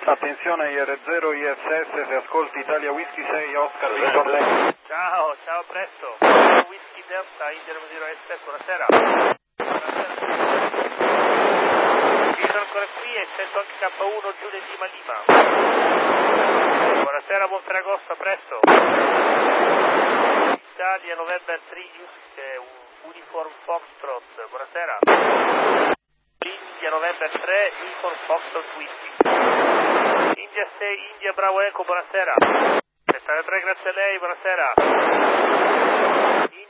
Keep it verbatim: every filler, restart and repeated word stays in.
Attenzione I R zero I S S, se ascolti Italia Whisky sei, Oscar Victor Delta. Ciao, ciao, a presto. Whisky Delta, India zero I S S, buonasera. Io sono ancora qui e sento anche K uno giù di Lima Lima. Buonasera, buon Ferragosto, a presto. Italia November tre Uniform Foxtrot, buonasera. India November tre Uniform Foxtrot Whisky. India sei India Bravo Eco, buonasera. settantatré, grazie a lei, buonasera.